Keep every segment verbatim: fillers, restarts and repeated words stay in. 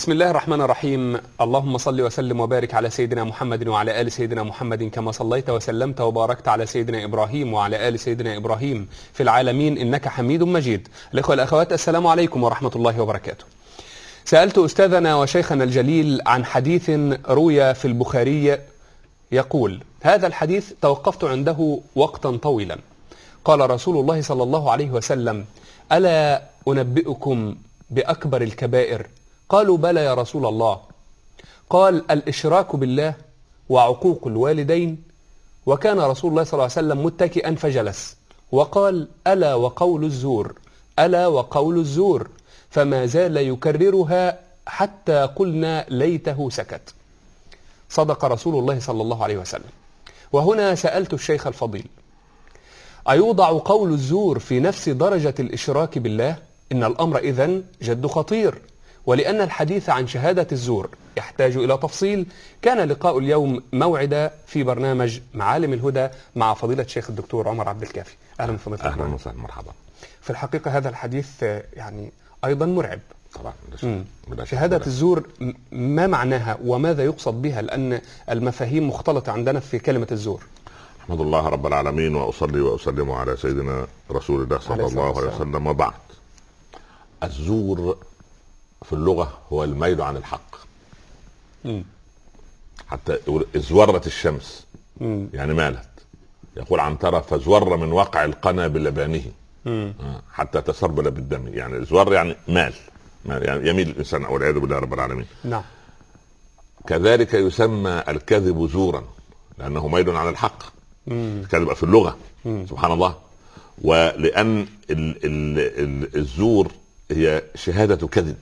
بسم الله الرحمن الرحيم. اللهم صل وسلم وبارك على سيدنا محمد وعلى آل سيدنا محمد كما صليت وسلمت وباركت على سيدنا إبراهيم وعلى آل سيدنا إبراهيم في العالمين إنك حميد مجيد. الإخوة والأخوات، السلام عليكم ورحمة الله وبركاته. سألت أستاذنا وشيخنا الجليل عن حديث روي في البخاري يقول: هذا الحديث توقفت عنده وقتا طويلا. قال رسول الله صلى الله عليه وسلم: ألا أنبئكم بأكبر الكبائر؟ قالوا: بلى يا رسول الله. قال: الإشراك بالله وعقوق الوالدين. وكان رسول الله صلى الله عليه وسلم متكئا فجلس وقال: ألا وقول الزور، ألا وقول الزور، فما زال يكررها حتى قلنا ليته سكت. صدق رسول الله صلى الله عليه وسلم. وهنا سألت الشيخ الفضيل: أيوضع قول الزور في نفس درجة الإشراك بالله؟ إن الأمر إذن جد خطير، ولأن الحديث عن شهادة الزور يحتاج إلى تفصيل. كان لقاء اليوم موعد في برنامج معالم الهدى مع فضيلة الشيخ الدكتور عمر عبد الكافي. أهلا بفضيلة. أهلا وسهلا، مرحبا. في الحقيقة هذا الحديث يعني أيضا مرعب طبعا. شهادة الزور ما معناها وماذا يقصد بها؟ لأن المفاهيم مختلطة عندنا في كلمة الزور. أحمد الله رب العالمين وأصلي وأسلم على سيدنا رسول الله صلى الله عليه وسلم، وبعد. الزور في اللغة هو الميل عن الحق. م. حتى يقول ازورت الشمس، م. يعني مالت. يقول عنترة: فزور من وقع القنا بلبانه حتى تسربل بالدم. يعني ازور يعني مال، مال يعني يميل الإنسان، والعياذ بالله رب العالمين. نعم. كذلك يسمى الكذب زورا لأنه ميل عن الحق. الكذب في اللغة. م. سبحان الله. ولأن ال ال ال الزور هي شهادة كذب،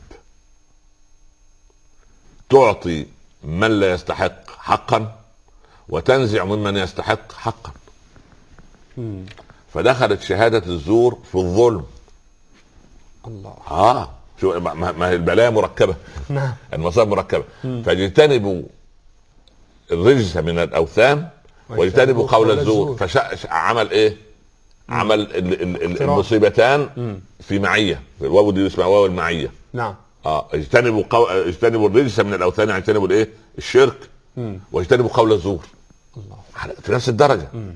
تعطي من لا يستحق حقا وتنزع ممن يستحق حقا. مم. فدخلت شهادة الزور في الظلم. الله. اه شو ما هي البلايا مركبة. نعم. المصائب مركبة. مم. فاجتنبوا الرجس من الأوثان واجتنبوا قول الزور. فعمل ايه؟ مم. عمل ال ال المصيبتان مم. في معية. الواو دي اسمها واو المعية. نعم. اه اجتنبوا قو... اجتنبوا الرجس من الاوثان، يعني اجتنبوا الايه؟ الشرك. مم. واجتنبوا قول الزور. الله. في نفس الدرجه. مم.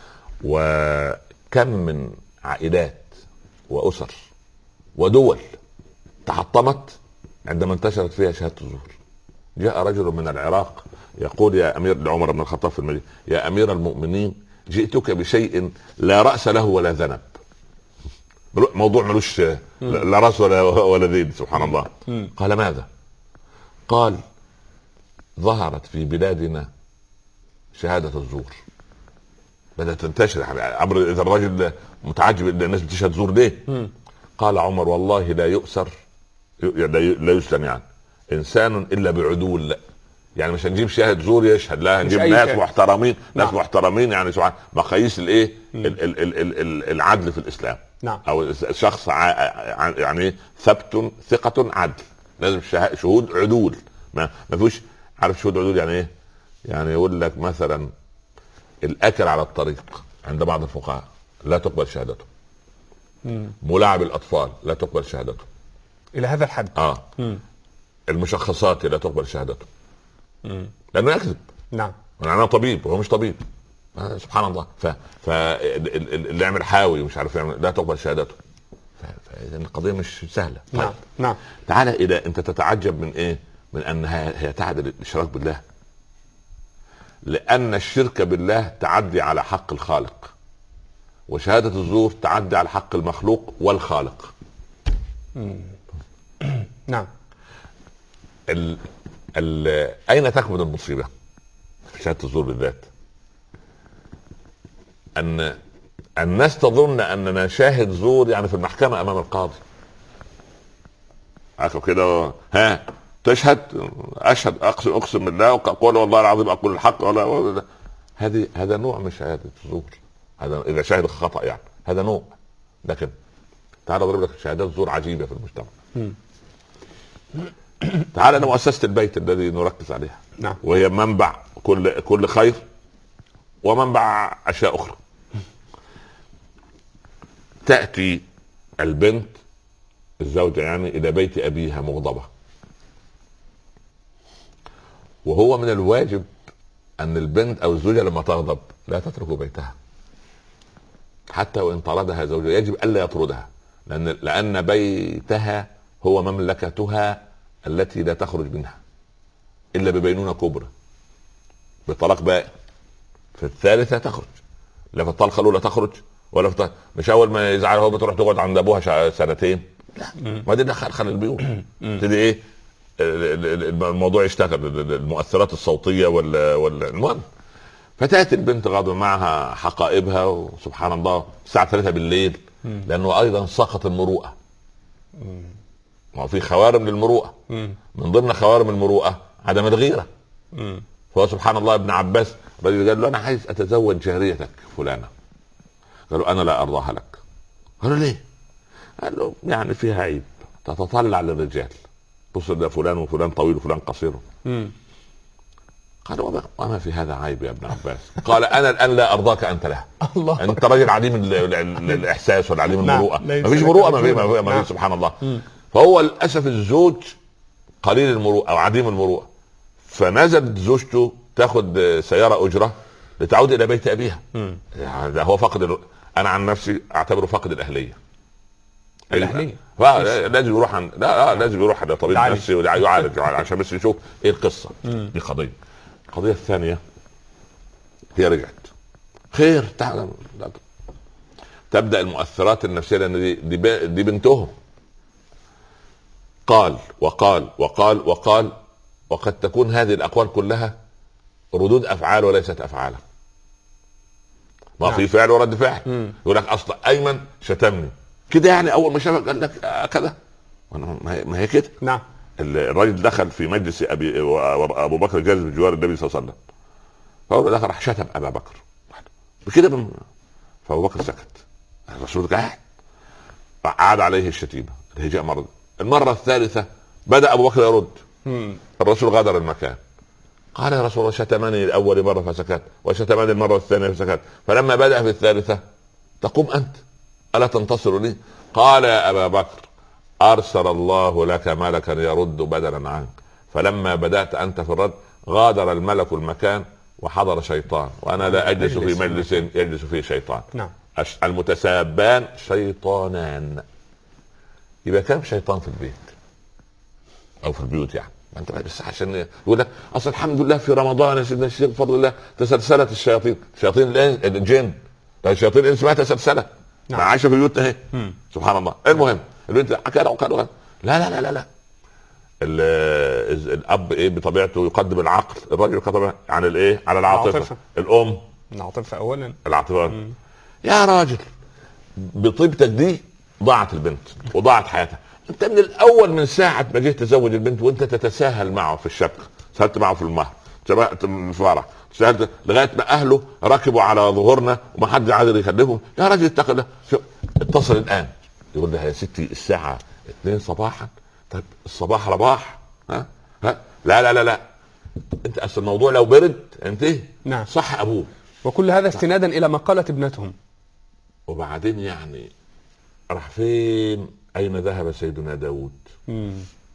وكم من عائلات واسر ودول تحطمت عندما انتشرت فيها شهاده الزور. جاء رجل من العراق يقول: يا امير لعمر بن الخطاب في المدينه: يا امير المؤمنين، جئتك بشيء لا راس له ولا ذنب. موضوع ملوش لا راس ولا ولا ذيل. سبحان الله. مم. قال: ماذا؟ قال: ظهرت في بلادنا شهادة الزور، بدأت تنتشر. عبر إذا الرجل متعجب إن الناس بتشهد زور ليه؟ مم. قال عمر: والله لا يؤسر لا يسلم يعني إنسان إلا بعدول. لا يعني مش هنجيب شاهد زور يشهد، لا هنجيب ناس شاهد. محترمين. ناس نعم. محترمين، يعني سبحان مقاييس الايه ال ال ال ال العدل في الإسلام. نعم. او شخص يعني ثبت ثقة عدل، لازم شهود عدول. ما ما فيش. عارف شهود عدول يعني ايه؟ يعني يقول لك مثلا الاكل على الطريق عند بعض الفقهاء لا تقبل شهادته. مم. ملاعب الاطفال لا تقبل شهادته الى هذا الحد. اه مم. المشخصات لا تقبل شهادته. مم. لانه يكذب. نعم. انا طبيب وهو مش طبيب. آه سبحان الله. ف فاللي يعمل حاوي ومش عارف يعمل لا تقبل شهادته. فاذا القضيه مش سهله. طيب. نعم. نعم. تعالى الى انت تتعجب من ايه؟ من انها هي تعدل الاشراك بالله، لان الشرك بالله تعدي على حق الخالق، وشهاده الزور تعدي على حق المخلوق والخالق. نعم. ال ال اين تكمن المصيبه في شهاده الزور بالذات؟ ان الناس تظن اننا شاهد زور يعني في المحكمه امام القاضي. عارف كده؟ ها تشهد؟ اشهد اقسم اقسم بالله واقول والله العظيم اقول الحق ولا هذه هذا نوع من شهاده الزور. هذا اذا شاهد خطا يعني هذا نوع. لكن تعال اضرب لك شهادات زور عجيبه في المجتمع. تعال انا مؤسسه البيت الذي نركز عليها. نعم. وهي منبع كل كل خير ومنبع اشياء اخرى. تأتي البنت الزوجة يعني إلى بيت أبيها مغضبة، وهو من الواجب ان البنت او الزوجه لما تغضب لا تترك بيتها حتى وان طردها زوجها، يجب الا يطردها، لان لان بيتها هو مملكتها التي لا تخرج منها الا ببينونه كبرى بطلاق بائن. في الثالثه تخرج، لا في الطلقه الاولى تخرج ولا في مش اول ما يزعل هو بتروح تقعد عند ابوها سنتين، لا ما دي دخل خل البيوت تدي ايه الموضوع يشتغل، المؤثرات الصوتيه ولا ولا المهم. فتاتي البنت غاضبه معها حقائبها، وسبحان الله الساعه ثلاثة بالليل، لانه ايضا سقط المروءه. ما هو في خوارم للمروءه، من ضمن خوارم المروءه عدم الغيره. فهو سبحان الله ابن عباس الرجل قال له انا عايز اتزوج جاريتك فلانه، قالوا انا لا ارضاها لك. قالوا ليه؟ قال له يعني فيها عيب، تتطلع للرجال، بص ده فلان وفلان طويل وفلان قصير. قال وما, وما في هذا عيب يا ابن عباس. قال انا الان لا ارضاك انت لها. الله، انت راجل عديم الاحساس ولا عديم المروءه، ما فيش مروءه ما في ما في سبحان الله. مم. فهو للاسف الزوج قليل المروءه او عديم المروءه، فنزلت زوجته تاخذ سياره اجره لتعود الى بيت ابيها. يعني هو فقد ال... انا عن نفسي اعتبره فقد الاهليه. الاهليه لازم يروح عن... لا لا لازم يروح لطبيب نفسي ويعالج عشان بس يشوف ايه القصه. مم. دي قضيه. القضيه الثانيه هي رجعت خير تعلم، تبدا المؤثرات النفسيه، لان دي دي, دي بنتهم. قال وقال وقال وقال، وقد تكون هذه الاقوال كلها ردود افعال وليست افعالا. ما في فعل ورد فعل. مم. يقول لك اصلا ايمن شتمني كده، يعني اول ما شافك قال لك آه كذا، ما هي كده. نعم. الراجل دخل في مجلس ابي ابو بكر جالس بجوار النبي صلى الله عليه وسلم، فهو دخل راح شتم ابا بكر بكده بم... فابو بكر سكت، الرسول قاعد عاد عليه الشتيمه الهجاء مرة. المره الثالثه بدا ابو بكر يرد. مم. الرسول غادر المكان، قال يا رسول الله شتمني اول مره فسكت، وشتمني المره الثانيه فسكت، فلما بدا في الثالثه تقوم انت الا تنتصر لي؟ قال يا ابا بكر ارسل الله لك ملكا يرد بدلا عنك، فلما بدات انت في الرد غادر الملك المكان وحضر شيطان، وانا لا اجلس في مجلس يجلس فيه شيطان. نعم. المتسابان شيطانان. يبقى كم شيطان في البيت او في البيوت؟ يعني انت بس عشان يقول لك اصل الحمد لله في رمضان يا سيدنا الشيخ بفضل الله تسلسلت الشياطين، شياطين الجن، الشياطين الانس ما تسلسلت. نعم. عايشه في بيوتنا اهي. سبحان الله. المهم البنت كده وكده، لا لا لا لا لا الاب ايه بطبيعته يقدم العقل، الراجل يقدم عن الايه على العاطفه. العاطفة. الام العاطفه اولا، العاطفه. مم. يا راجل بطيبتك دي ضاعت البنت وضاعت حياتها. انت من الاول من ساعه ما جيت تزوج البنت وانت تتساهل معه في الشبكه، سهلت معه في المهر، سبقت من الفرح، سهلت لغايه ما اهله ركبوا على ظهورنا وما حد عادل يكلمهم. يا راجل اتق الله، اتصل الان يقول لها يا ستي الساعه اثنين صباحا. طيب الصباح رباح. ها ها لا لا لا لا انت اصل الموضوع لو برد انتهي. نعم. صح ابوه. وكل هذا استنادا الى ما قالت ابنتهم. وبعدين يعني راح فين؟ اين ذهب سيدنا داود؟ مم.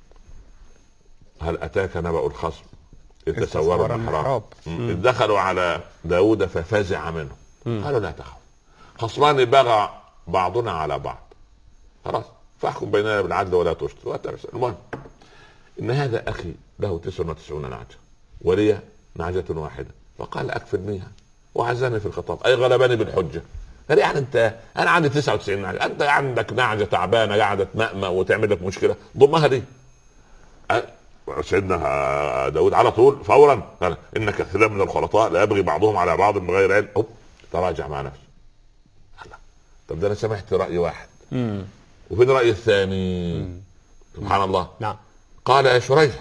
هل اتاك نبأ الخصم اذ تسوروا المحراب اذ دخلوا على داود ففزع منه. مم. قالوا لا تخف، خصمان بغى بعضنا على بعض، خلاص فاحكم بيننا بالعدل ولا تشطط. المهم ان هذا اخي له تسعة وتسعين نعجه ولي نعجه واحده، فقال اكفلنيها وعزاني في الخطاب، اي غلبني بالحجه. قال يعني انت انا عندي تسعة وتسعين نعجه، انت عندك نعجه تعبانه قاعده تمأمأ وتعمل لك مشكله، ضمها دي. سيدنا داود على طول فورا قال ان كثيرا من الخلطاء لا يبغي بعضهم على بعض بغير علم. أوب. تراجع مع نفسه. الله. طب ده انا سمعت راي واحد. مم. وفين الراي الثاني؟ مم. سبحان الله. نعم. قال يا شريح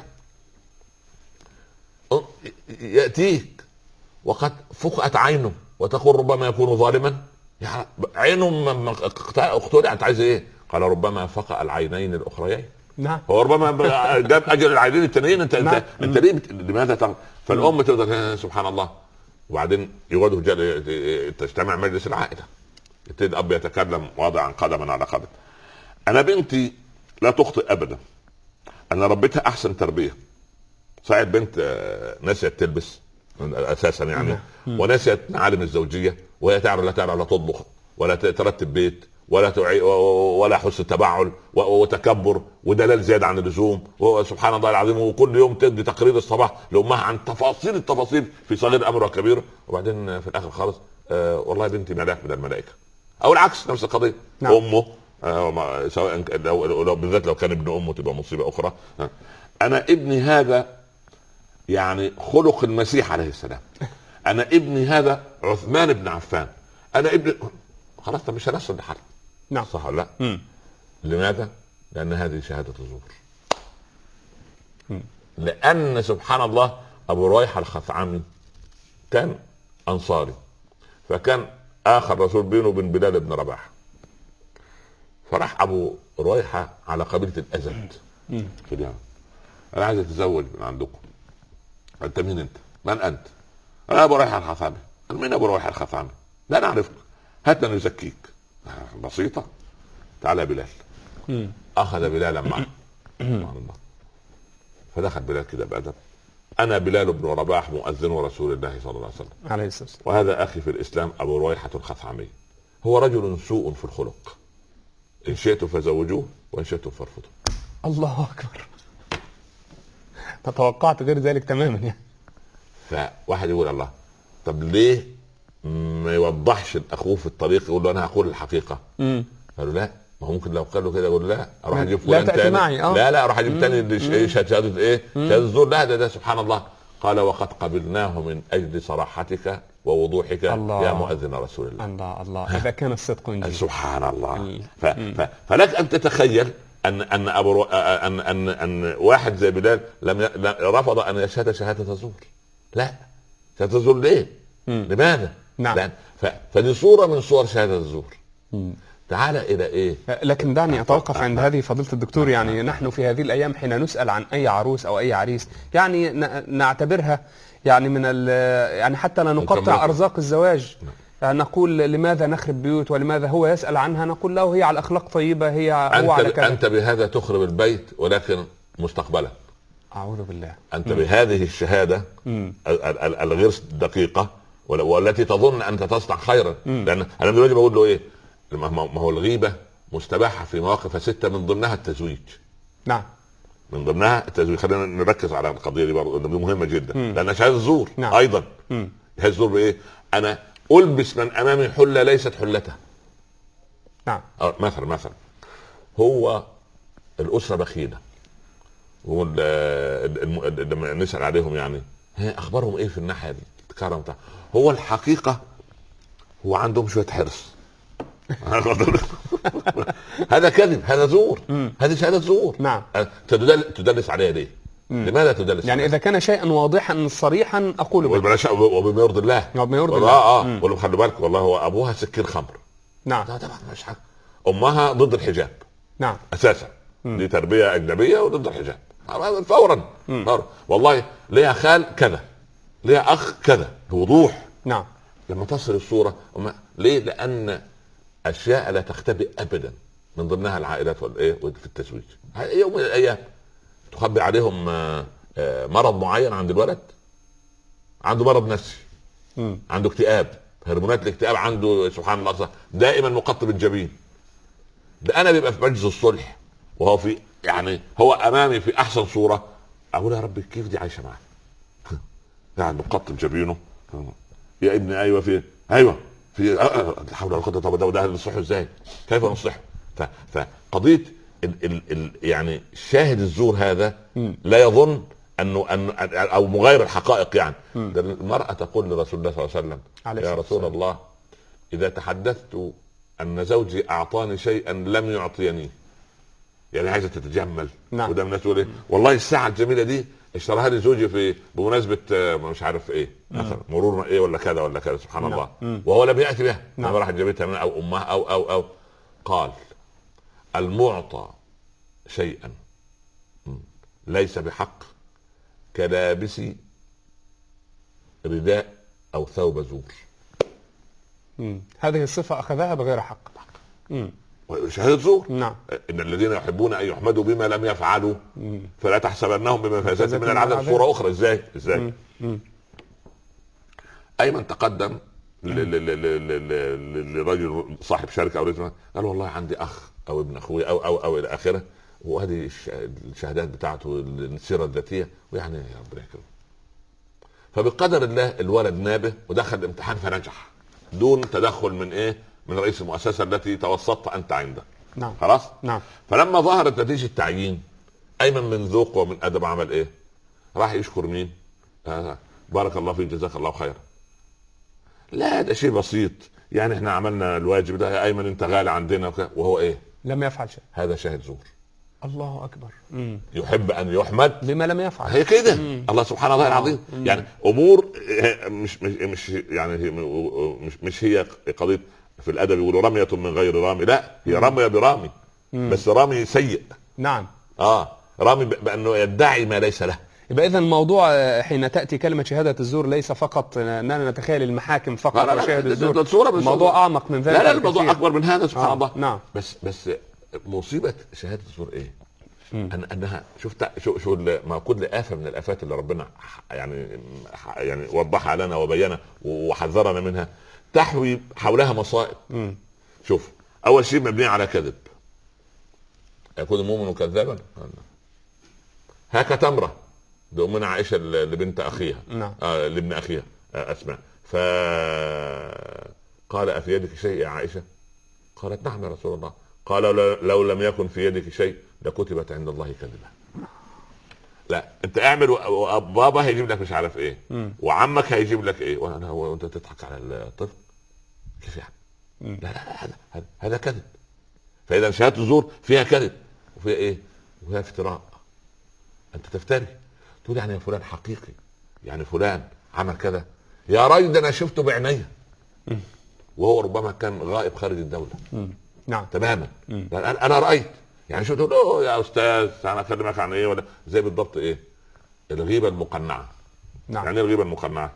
ياتيك وقد فقأت عينه وتقول ربما يكون ظالما. يعني عينه اقتلعت، عايز ايه؟ قال ربما فقأ العينين الاخريين. نعم. هو ربما جاب اجل العينين التانيين. انت نعم. انت انت ليه بت... لماذا تغ... فالام تقدر سبحان الله. وبعدين يقعدوا تجتمع مجلس العائله، يبتدي الاب يتكلم واضعا قدما على قدم. انا بنتي لا تخطئ ابدا، انا ربيتها احسن تربيه، صحيح البنت نسيت تلبس اساسا يعني، ونسيت معالم الزوجيه، وهي تعرف لا تعرف لا تطبخ ولا ترتب بيت ولا تعي ولا حسن تبعل وتكبر ودلال زياده عن اللزوم، وسبحان الله العظيم، وكل يوم تدي تقرير الصباح لامها عن تفاصيل التفاصيل في صغير امر وكبير، وبعدين في الاخر خالص آه والله بنتي ملاك من الملائكه، او العكس نفس القضيه. نعم. امه آه سواء لو, لو بالذات لو كان ابن امه تبقى مصيبه اخرى. آه. انا ابني هذا يعني خلق المسيح عليه السلام، انا ابني هذا عثمان بن عفان، انا ابني خلاص مش هنصل لحل. نعم. صح ولا لا؟ مم. لماذا؟ لان هذه شهاده الزور. لان سبحان الله ابو رويحه الخثعمي كان انصاري، فكان اخر رسول بينه وبين بلال بن رباح، فراح ابو رويحه على قبيله الازد في اليمن، انا عايز اتزوج من عندكم. انت مين انت؟ من انت؟ انا ابو رويحه الخثعمي. قال مين ابو رويحه الخثعمي؟ لا نعرفك، هات نزكيك. بسيطه، تعالى بلال. مم. اخذ بلالا معه فدخل بلال كده بادب، انا بلال بن رباح مؤذن رسول الله صلى الله عليه وسلم عليه الصلاه والسلام، وهذا اخي في الاسلام ابو رويحه الخثعمي، هو رجل سوء في الخلق، ان شئتم فزوجوه وان شئتم فارفضوا. الله اكبر، توقعت غير ذلك تماما يعني. فواحد يقول الله، طب ليه ما يوضحش الاخوه في الطريق يقول له انا هقول الحقيقه؟ امم قالوا لا، ما هو ممكن لو قال له كده يقول لا اروح اجيب فلان تاني معي. أوه. لا لا اروح اجيب تاني شهاده ايه شهاده الزور. لا ده, ده سبحان الله. قال وقد قبلناه من اجل صراحتك ووضوحك الله. يا مؤذن رسول الله. الله الله اذا كان الصدق نجي. سبحان الله. ف... ف... فلك ان تتخيل ان ان ابو رو... ان ان ان واحد زي بلال لم ي... رفض ان يشهد شهاده الزور. لا، شهاده الزور ليه؟ مم. لماذا؟ نعم. لأن ف... فدي صوره من صور شهاده الزور. مم. تعال الى ايه؟ لكن دعني اتوقف عند هذه فضيلة الدكتور. يعني نحن في هذه الايام حين نسال عن اي عروس او اي عريس يعني نعتبرها يعني من يعني حتى لا نقطع ارزاق الزواج. يعني نقول لماذا نخرب بيوت، ولماذا هو يسال عنها نقول له هي على اخلاق طيبه، هي هو على كذا. انت بهذا تخرب البيت ولكن مستقبلا. اعوذ بالله. انت مم. بهذه الشهاده الغير دقيقه والتي تظن انت تصنع خيرا. مم. لان انا دلوقتي بقول له ايه؟ ما هو الغيبه مستباحه في مواقف سته من ضمنها التزويج. نعم. من ضمنها التزويج. خلينا نركز على القضيه دي برضه، دي مهمه جدا. مم. لان شهاده الزور. نعم. ايضا شهاده الزور بايه؟ انا البس من امامي حله ليست حلته. نعم. مثلا مثلا هو الاسره بخيله، لما نسال عليهم يعني اخبارهم ايه في الناحيه الكرم بتاع، هو الحقيقه هو عندهم شويه حرص. هذا كذب، هذا زور، هذه شهاده زور. نعم. تدلس عليها ليه؟ مم. لماذا تدلس يعني عليها؟ اذا كان شيئا واضحا صريحا اقول به وبما يرضي الله. وبما يرضي الله. اه اه ولو خلي بالك والله هو ابوها سكير خمر. نعم. لا طبعا مش حاجه. امها ضد الحجاب. نعم. اساسا مم. دي تربيه اجنبيه وضد الحجاب فورا. فورا والله ليها خال كذا، ليها اخ كذا، بوضوح. نعم. لما تصل الصوره ليه؟ لان اشياء لا تختبئ ابدا، من ضمنها العائلات والايه في التزويج. يوم من الايام تخبي عليهم مرض معين عند الولد، عنده مرض نفسي، م. عنده اكتئاب، هرمونات الاكتئاب عنده سبحان الله دائما مقطب الجبين. ده انا بيبقى في مجلس الصلح وهو في يعني هو امامي في احسن صوره، اقول يا رب كيف دي عايشه معاه؟ قاعد مقطب جبينه، يا ابني ايوه في ايوه في لا حول ولا قوه. طب ده نصحه ازاي؟ كيف نصحه؟ فقضيه ال ال ال يعني شاهد الزور هذا م. لا يظن انه ان او مغاير الحقائق. يعني المراه تقول لرسول الله صلى الله عليه وسلم يا رسول الله اذا تحدثت ان زوجي اعطاني شيئا لم يعطيني، يعني عايزه تتجمل. نعم. وده الناس تقول ايه والله الساعه الجميله دي اشتراها لي زوجي في بمناسبه مش عارف ايه مثلا مرور ايه ولا كذا ولا كذا سبحان نعم. الله مم. وهو لم ياتي بها. نعم. راح جابتها من او امها او او او قال المعطى شيئا ليس بحق كلابس رداء او ثوب زور. مم. هذه الصفه اخذها بغير حق. مم. شهادة زور. نعم. ان الذين يحبون ان يحمدوا بما لم يفعلوا مم. فلا تحسبنهم بمفازة من من العذاب. العذاب. صورة اخرى. ازاي ازاي مم. مم. ايمن تقدم ل- ل- ل- ل- ل- لرجل صاحب شركه او رجل، قال والله عندي اخ او ابن اخوي او او او الى اخره، وهذه الش- الشهادات بتاعته السيره الذاتيه، ويعني ربنا يكرمه. فبقدر الله الولد نابه ودخل الامتحان فنجح دون تدخل من ايه؟ من رئيس المؤسسه التي توسطت انت عندها. نعم. خلاص. نعم. فلما ظهرت نتيجه التعيين، ايمن من ذوق ومن ادب عمل ايه؟ راح يشكر مين؟ آه بارك الله فيك جزاك الله خيرا. لا ده شيء بسيط، يعني احنا عملنا الواجب ده يا ايمن انت غالي عندنا وكذا. وهو ايه؟ لم يفعل شيء. هذا شاهد زور. الله اكبر. مم. يحب ان يحمد بما لم يفعل. هي كده. مم. الله سبحانه وتعالى العظيم. مم. يعني امور مش مش مش يعني هي مش مش هي قضيه. في الادب يقولوا رميه من غير رامي، لا هي رميه برامي. مم. بس رامي سيء. نعم. اه رامي ب- بانه يدعي ما ليس له. يبقى اذا الموضوع آه، حين تاتي كلمه شهاده الزور ليس فقط اننا نتخيل المحاكم فقط لا لا لا، وشاهد ده- الزور. ده صورة بس. الموضوع اعمق من ذلك. لا لا الموضوع بكثير. اكبر من هذا سبحان آه. الله. نعم. بس بس مصيبه شهاده الزور ايه؟ مم. أن انها شفت شو شو ال- ما كل افه من الافات اللي ربنا ح- يعني ح- يعني وضحها لنا وبينها وحذرنا منها، تحوي حولها مصائب. مم. شوف اول شيء مبني على كذب. يكون المؤمن كذابا. هاك تمره ده امنا عائشه ل- لبنت اخيها. نعم. آه لابن اخيها آه اسماء. فقال افي يدك شيء يا عائشه؟ قالت نعم يا رسول الله. قال لو- لو لم يكن في يدك شيء لكتبت عند الله كذبا. لا انت اعمل و- وبابا هيجيب لك مش عارف ايه، مم. وعمك هيجيب لك ايه، وانا هو انت تضحك على الطفل كيف يعني؟ مم. لا لا هذا هذا- هذا كذب. فاذا شهاده الزور فيها كذب وفيها ايه؟ وفيها افتراء. انت تفتري تقول يعني يا فلان حقيقي، يعني فلان عمل كذا، يا راجل ده انا شفته بعينيا مم. وهو ربما كان غائب خارج الدوله مم. نعم. تماما. مم. انا انا رايت يعني شو تقول له يا استاذ انا اكلمك عن ايه ولا زي بالضبط ايه؟ الغيبه المقنعه. نعم. يعني ايه الغيبه المقنعه؟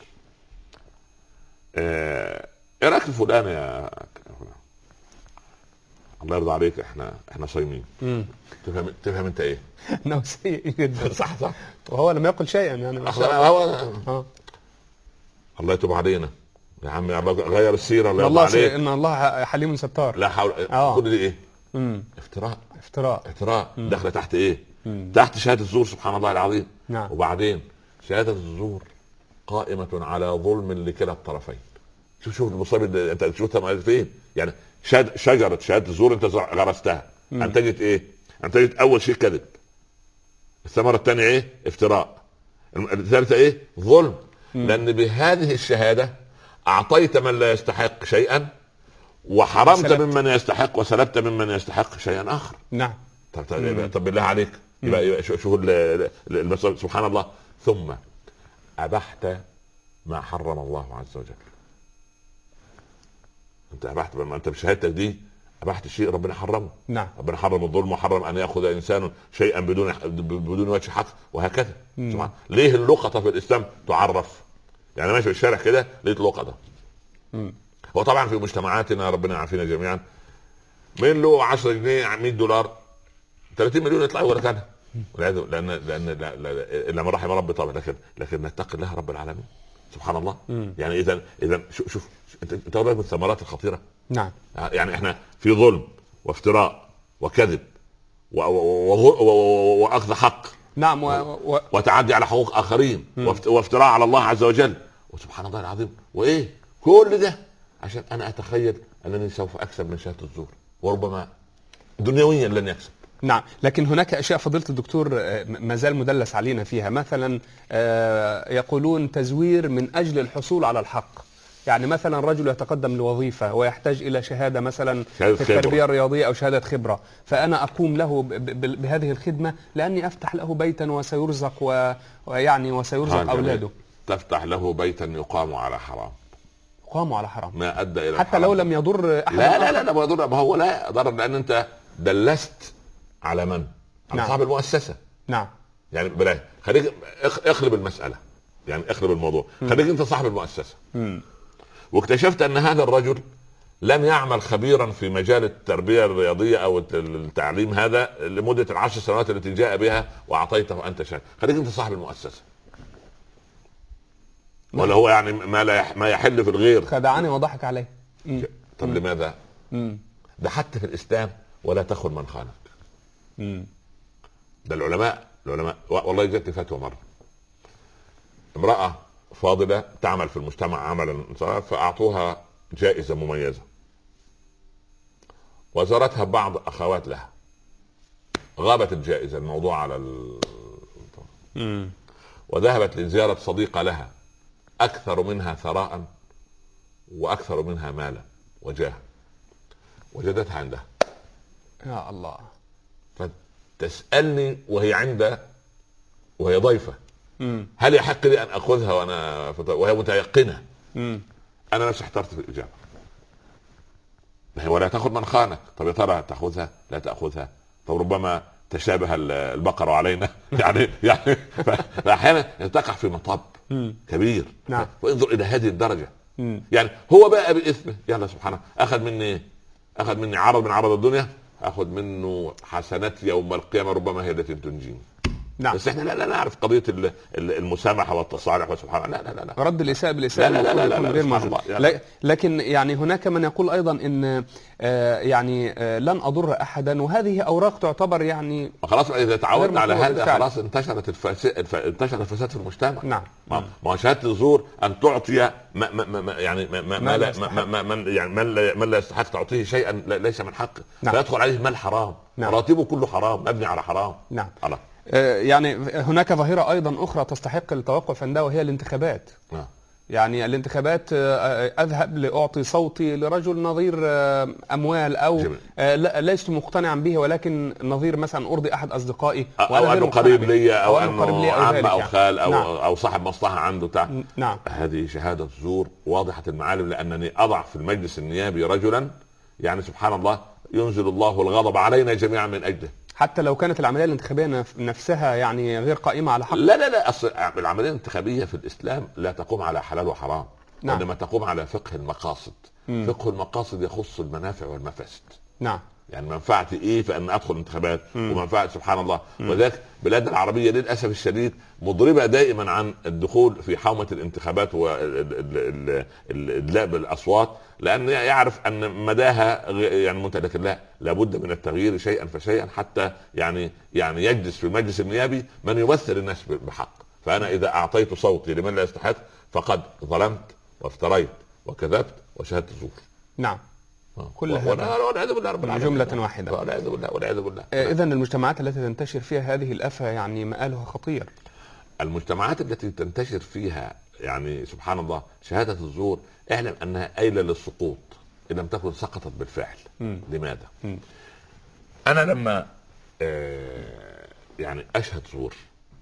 آه، ايه رايك في فلان يا فلان؟ الله يرضى عليك احنا احنا صايمين. مم. تفهم تفهم انت ايه؟ انه سيء جدا. صح صح. وهو لم يقل شيئا يعني. ما شاء أصلاً هو آه. الله يتوب علينا يا عم، يا الله غير السيره الله يرضى الله سيء عليك. ان الله حليم ستار. لا حول. آه. كل دي ايه؟ مم. افتراء. افتراء. افتراء داخله تحت ايه؟ مم. تحت شهاده الزور سبحان الله العظيم. نعم. وبعدين شهاده الزور قائمه على ظلم لكلا الطرفين. شوف شوف المصيبه اللي انت شفتها فين؟ يعني شاد شجره شهاده الزور انت زر- غرستها، مم. انتجت ايه؟ انتجت اول شيء كذب. الثمره الثانيه ايه؟ افتراء. الم- الثالثه ايه؟ ظلم. مم. لان بهذه الشهاده اعطيت من لا يستحق شيئا وحرمت سلبت. ممن يستحق وسلبت ممن يستحق شيئا اخر. نعم. طب مم. طب, طب بالله عليك يبقى, يبقى شوف شو ال- ال- المسألة سبحان الله. ثم ابحت ما حرم الله عز وجل. انت ابحت ما انت بشهادتك دي ابحت شيء ربنا حرمه. نعم. ربنا حرم الظلم وحرم ان ياخذ انسان شيئا بدون بدون وجه حق وهكذا. مم. سبحان ليه اللقطه في الاسلام تعرف؟ يعني ماشي في الشارع كده لقيت لقطه. مم. هو طبعا في مجتمعاتنا ربنا يعافينا جميعا من له عشرة جنيه مية دولار ثلاثين مليون يطلعوا ولا كان. لان لان لان لا- لا- الا من رحم ربي طبعا. لكن لكن نتقي الله رب العالمين سبحان الله. مم. يعني اذا اذا شوف شوف انت انت واخد بالك من الثمرات الخطيره. نعم. يعني احنا في ظلم وافتراء وكذب و- و- و- و- واخذ حق نعم. و... و... وتعدي على حقوق اخرين مم. وافت- وافتراء على الله عز وجل وسبحان الله العظيم. وايه كل ده عشان انا اتخيل انني سوف اكسب من شهاده الزور وربما دنيويا لن يكسب. نعم. لكن هناك أشياء فضيلة الدكتور آه، ما زال مدلس علينا فيها. مثلا آه، يقولون تزوير من أجل الحصول على الحق. يعني مثلا رجل يتقدم لوظيفة ويحتاج إلى شهادة مثلا شهادة في خبرة. التربية الرياضية أو شهادة خبرة، فأنا أقوم له ب- ب- بهذه الخدمة لأني أفتح له بيتا وسيرزق و- ويعني وسيرزق هذا أولاده. تفتح له بيتا يقام على حرام قاموا على حرام ما ادى الى حتى الحرام. لو لم يضر أحد. لا لا لا لا ما يضر. ما هو لا ضرر لان انت دلست على من؟ على نعم. صاحب المؤسسه. نعم. يعني بلاش خليك اخ- اخلب المساله، يعني اخلب الموضوع. خليك انت صاحب المؤسسه مم. واكتشفت ان هذا الرجل لم يعمل خبيرا في مجال التربيه الرياضيه او التعليم هذا لمده العشر سنوات التي جاء بها واعطيته انت شهاده، خليك انت صاحب المؤسسه. ولا هو يعني ما لا يح... ما يحل في الغير خدعني وضحك عليه. مم. طب مم. لماذا؟ مم. ده حتى في الاسلام ولا تخن من خانك. مم. ده العلماء العلماء والله جت فتوى مره، امراه فاضله تعمل في المجتمع عملا فاعطوها جائزه مميزه، وزارتها بعض اخوات لها، غابت الجائزه الموضوع على ال... مم. وذهبت لزياره صديقه لها اكثر منها ثراء واكثر منها مالا وجاها، وجدتها عندها. يا الله. فتسالني وهي عندها وهي ضيفه مم. هل يحق لي ان اخذها وانا فت... وهي متيقنه؟ مم. انا نفسي احترت في الاجابه. ولا تاخذ من خانك. طب يا ترى تاخذها لا تاخذها؟ طب ربما تشابه البقر علينا يعني يعني احيانا تقع في مطب مم. كبير. نعم. وانظر الى هذه الدرجه. مم. يعني هو بقى باثمه يلا سبحانه اخذ مني اخذ مني عرض من عرض الدنيا، اخذ منه حسنات يوم القيامه ربما هي التي تنجيني. نعم. بس احنا لا لا نعرف قضيه المسامحه والتصالح وسبحان الله. لا لا لا, لا. رد الاساءه بالاساءه لا لا لا, لا, لا, غير موجود. لكن يعني هناك من يقول ايضا ان آه يعني آه لن اضر احدا، وهذه اوراق تعتبر يعني خلاص اذا تعودنا على هذا خلاص انتشرت الفساد انتشر الفساد في المجتمع. نعم. ما هو شهاده الزور ان تعطي ما ما ما يعني ما ما, ما, لا ما, ما, ما يعني من لا, من لا يستحق تعطيه شيئا ليس من حقه. نعم. فيدخل عليه مال حرام. نعم. راتبه كله حرام مبني على حرام. نعم. على. يعني هناك ظاهرة أيضا أخرى تستحق التوقف عندها وهي الانتخابات. آه. يعني الانتخابات أذهب لأعطي صوتي لرجل نظير أموال أو ليست مقتنعا به، ولكن نظير مثلا أرضي أحد أصدقائي أو أنه قريب لي أو, أو أنه عم أو خال أو, نعم. أو صاحب مصلحة عنده تاع. نعم. هذه شهادة زور واضحة المعالم، لأنني أضع في المجلس النيابي رجلا يعني سبحان الله ينزل الله الغضب علينا جميعا من أجله، حتى لو كانت العمليه الانتخابيه نفسها يعني غير قائمه على حق. لا لا لا اصل العمليه الانتخابيه في الاسلام لا تقوم على حلال وحرام. نعم. وانما تقوم على فقه المقاصد. مم. فقه المقاصد يخص المنافع والمفاسد. نعم. يعني منفعتي ايه فان ادخل انتخابات ومنفعه سبحان الله. وذلك بلاد العربيه للاسف الشديد مضربه دائما عن الدخول في حومه الانتخابات والادلاء بالاصوات، لان يعرف ان مداها يعني منتهى. لكن لا لابد من التغيير شيئا فشيئا حتى يعني يعني يجلس في المجلس النيابي من يمثل الناس بحق. فانا اذا اعطيت صوتي لمن لا يستحق فقد ظلمت وافتريت وكذبت وشهدت زور. نعم. كل هذا والعياذ بالله رب العالمين جملة واحدة. والعياذ بالله والعياذ بالله. إذا المجتمعات التي تنتشر فيها هذه الآفة يعني مآلها خطير. المجتمعات التي تنتشر فيها يعني سبحان الله شهادة الزور اعلم أنها أيلة للسقوط إن لم تكن سقطت بالفعل. م. لماذا؟ م. أنا لما آه يعني أشهد زور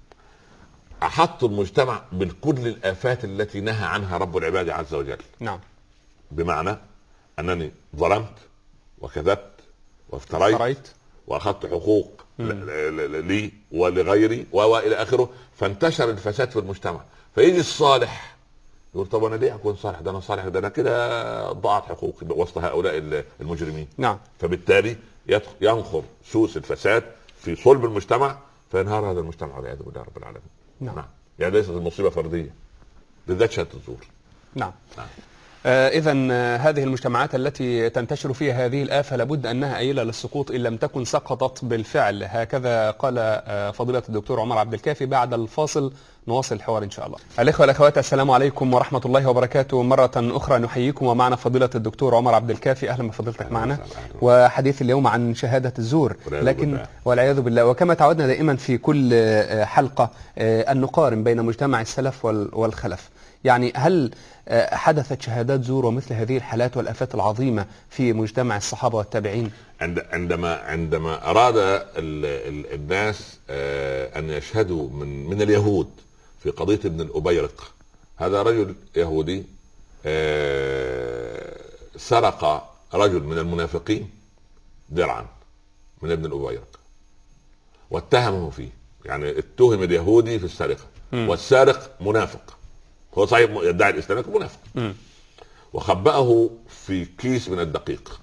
أحط المجتمع بكل الآفات التي نهى عنها رب العباد عز وجل. نعم. بمعنى أنني ظلمت وكذبت وافتريت افتريت. واخذت حقوق لي ولغيري والى اخره، فانتشر الفساد في المجتمع. فيجي الصالح يقول طب انا ليه اكون صالح؟ ده انا صالح ده انا كده ضاعت حقوقي وسط هؤلاء المجرمين. نعم. فبالتالي ينخر سوس الفساد في صلب المجتمع فينهار هذا المجتمع والعياذ بالله رب العالمين. نعم. نعم. يعني ليست المصيبه فرديه بالذات شهاده الزور. نعم. نعم. آه إذا آه هذه المجتمعات التي تنتشر فيها هذه الآفة لابد أنها أيلة للسقوط إن لم تكن سقطت بالفعل. هكذا قال آه فضيلة الدكتور عمر عبد الكافي. بعد الفاصل نواصل الحوار إن شاء الله. الإخوة والأخوات السلام عليكم ورحمة الله وبركاته. مرة أخرى نحييكم ومعنا فضيلة الدكتور عمر عبد الكافي. أهلا بفضيلتك معنا. وحديث اليوم عن شهادة الزور، لكن والعياذ بالله. وكما تعودنا دائما في كل آه حلقة آه أن نقارن بين مجتمع السلف والخلف. يعني هل حدثت شهادات زور ومثل هذه الحالات والآفات العظيمة في مجتمع الصحابة والتابعين؟ عندما عندما أراد الناس أن يشهدوا من من اليهود في قضية ابن الأبيرق، هذا رجل يهودي سرق رجل من المنافقين درعا من ابن الأبيرق واتهمه فيه، يعني اتهم اليهودي في السرقة والسارق منافق، هو صحيح يدعي الاسلام لكن منافق. وخبأه في كيس من الدقيق،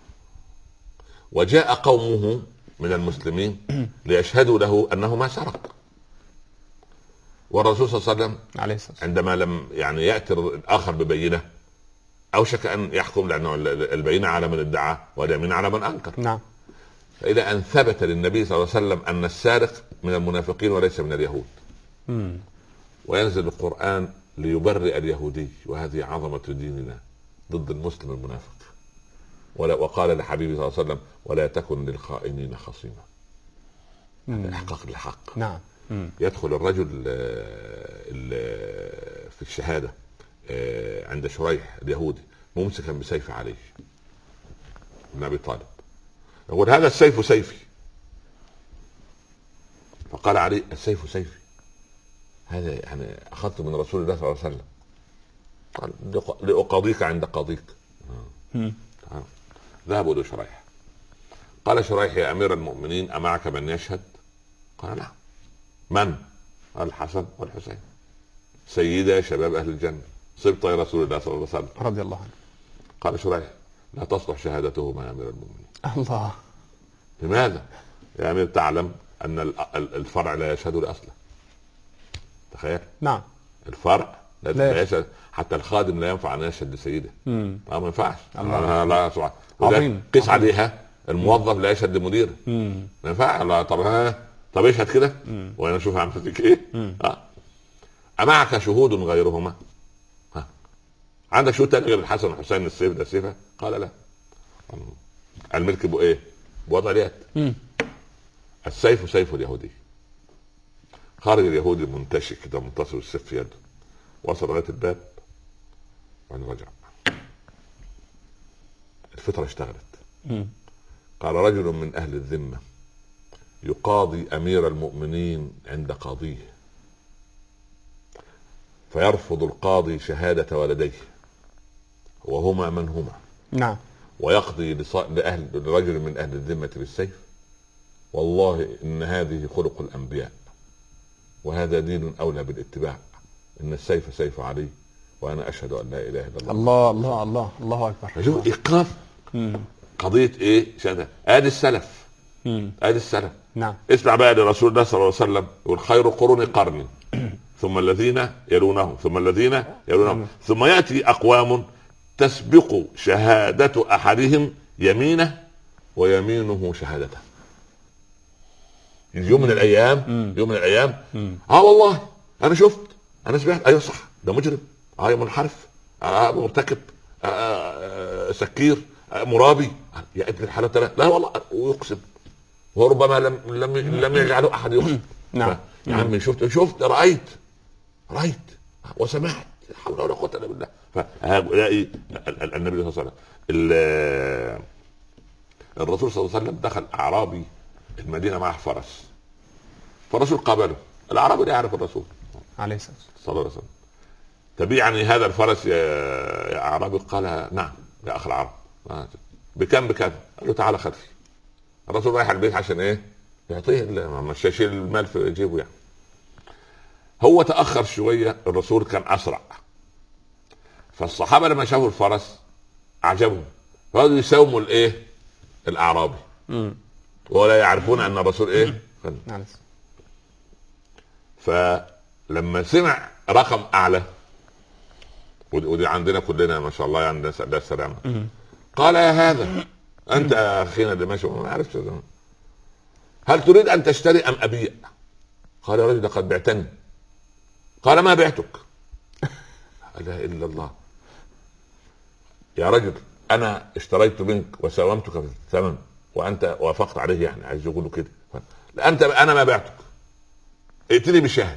وجاء قومه من المسلمين ليشهدوا له انه ما سرق. والرسول صلى الله عليه وسلم عليه الصلاة والسلام عندما لم يعني يأتي الآخر ببينة أوشك أن يحكم، لأنه البينة على من ادعى واليمين على من أنكر. نعم. فإلى أن ثبت للنبي صلى الله عليه وسلم أن السارق من المنافقين وليس من اليهود. مم. وينزل القرآن ليبرئ اليهودي، وهذه عظمة ديننا ضد المسلم المنافق. وقال لحبيبه صلى الله عليه وسلم: ولا تكن للخائنين خصيما. إحقاق الحق. نعم. مم. يدخل الرجل في الشهادة عند شريح اليهودي ممسكا بسيف عليه ابن أبي طالب، يقول: هذا السيف سيفي. فقال علي: السيف سيفي، هذا يعني أخذته من رسول الله صلى الله عليه وسلم. قال: لأقاضيك عند قاضيك. ذهبوا لشريح. قال شريح: يا أمير المؤمنين، أمعك من يشهد؟ قال: نعم. من؟ قال: الحسن والحسين، سيدا شباب أهل الجنة، سبطي رسول الله صلى الله عليه وسلم رضي الله عنه. قال شريح: لا تصلح شهادتهما يا أمير المؤمنين. الله. لماذا؟ يا أمير، تعلم أن الفرع لا يشهد لأصله. تخيل. نعم. الفرع لا, لا يشهد، حتى الخادم لا ينفع أن يشهد لسيده. ما ما ينفعش. لا لا سبحان. قس عليها الموظف لا يشهد لمديره. ما ينفع. لا. طب طب يشهد كده وانا اشوف عملتك ايه. اه امعك شهود غيرهما؟ ها، عندك شهود تاني غير الحسن والحسين؟ السيف ده سيفه؟ قال: لا. الملك بو ايه؟ بوضع اليد. السيف سيف اليهودي. خارج اليهودي منتشك كده، منتصر السيف في يده، وصل لغايه الباب وبعدين رجع. الفطره اشتغلت. قال رجل من اهل الذمه يقاضي امير المؤمنين عند قاضيه، فيرفض القاضي شهادة ولديه وهما من هما. نعم. ويقضي لأهل لرجل من أهل الذمة بالسيف. والله إن هذه خلق الأنبياء، وهذا دين أولى بالاتباع. إن السيف سيف علي، وأنا أشهد أن لا إله إلا الله الله. الله الله الله أكبر. شوف إيقاف قضية إيه؟ شهادة. آدي السلف. آدي السلف. نعم. اسمع بقى لرسول الله صلى الله عليه وسلم، يقول: خير قرون قرني، ثم الذين يلونهم، ثم الذين يلونهم، ثم يأتي أقوام تسبق شهادة أحدهم يمينه ويمينه شهادته. يوم من الأيام يوم من الأيام اه والله أنا شفت، أنا سمعت، أيوه صح، ده مجرم، أيوه منحرف، آه مرتكب، آه آه سكير، آه مرابي، يا ابن الحلال، لا والله، ويقسم، وربما لم لم لم يجعله احد يقسم. نعم. يا عمي شفت شفت رايت رايت وسمعت، لا حول ولا قوه الا بالله. فهؤلاء النبي صلى الله عليه وسلم، الرسول صلى الله عليه وسلم دخل اعرابي المدينه معه فرس، فالرسول قابله. الاعرابي لا يعرف الرسول عليه الصلاه صلى الله عليه وسلم. تبيعني هذا الفرس يا اعرابي؟ قال: نعم يا اخ العرب. بكم بكم؟ قال له: تعال خلفي. الرسول رايح البيت عشان ايه؟ يعطيه، مش يشيل المال في جيبه يعني. هو تاخر شويه، الرسول كان اسرع، فالصحابه لما شافوا الفرس اعجبهم، فقالوا يساوموا الايه؟ الاعرابي، ولا يعرفون ان الرسول ايه؟ فلما سمع رقم اعلى، ودي عندنا كلنا ما شاء الله يعني، ده السلامه، قال: يا هذا انت اخينا اللي ماشي ما عرفتش، هل تريد ان تشتري ام ابيع؟ قال: يا رجل قد بعتني. قال: ما بعتك. لا اله الا الله. يا رجل انا اشتريت منك وساومتك في الثمن وانت وافقت عليه، يعني عايز يقولوا كده. لا انت، انا ما بعتك، ائتني بشاهد.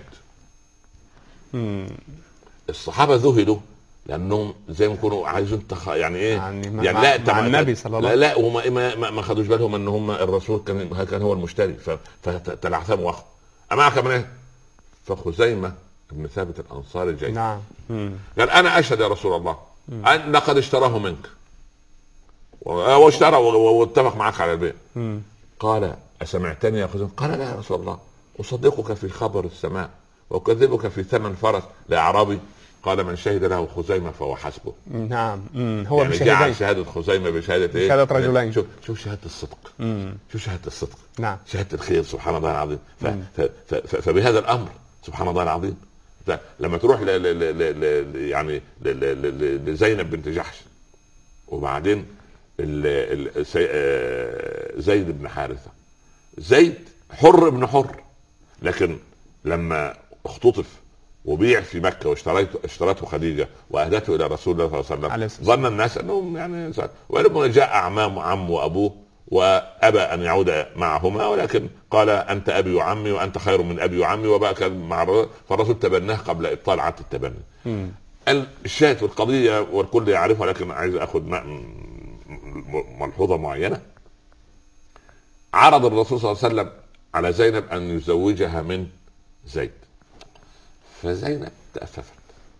الصحابه ذهلوا، لانهم زي ما يكونوا عايزين تخ... يعني ايه يعني, يعني لا مع النبي صلى الله عليه وسلم، لا لا وما ما, ما خدوش بالهم ان هم الرسول كان كان هو المشتري، فتلعثموا واخذوا. امعك من ايه؟ فخزيمه بن ثابت الانصاري جاي. نعم. قال: انا اشهد يا رسول الله ان لقد اشتراه منك واشترى واتفق معك على البيع. قال: اسمعتني يا خزيمه؟ قال: لا يا رسول الله، اصدقك في خبر السماء واكذبك في ثمن فرس لاعرابي. قال من شهد له خزيمة فهو حسبه. نعم. مم. هو يعني جعل شهادة خزيمة بشهادة ايه؟ شهادة رجلين. شوف شوف شهادة الصدق. مم. شوف شهادة الصدق. نعم. شهادة الخير سبحان الله العظيم. ف... ف... ف... ف... فبهذا الأمر سبحان الله العظيم لما تروح ل... ل... ل... ل... يعني ل... ل... لزينب بنت جحش، وبعدين ال... ال... سي... زيد بن حارثة. زيد حر ابن حر، لكن لما اختطف وبيع في مكة واشتريته اشترته خديجة واهدته الى رسول الله صلى الله عليه وسلم، ظن الناس انهم يعني ولما جاء اعمام عم وابوه وابى ان يعود معهما، ولكن قال انت ابي وعمي وانت خير من ابي وعمي، وبقى مع الرسول، فالرسول تبناه قبل ابطال عهد التبني. الشاهد في القضية والكل يعرفها، لكن عايز اخذ ملحوظة معينة. عرض الرسول صلى الله عليه وسلم على زينب ان يزوجها من زيد، فزينب تأففت.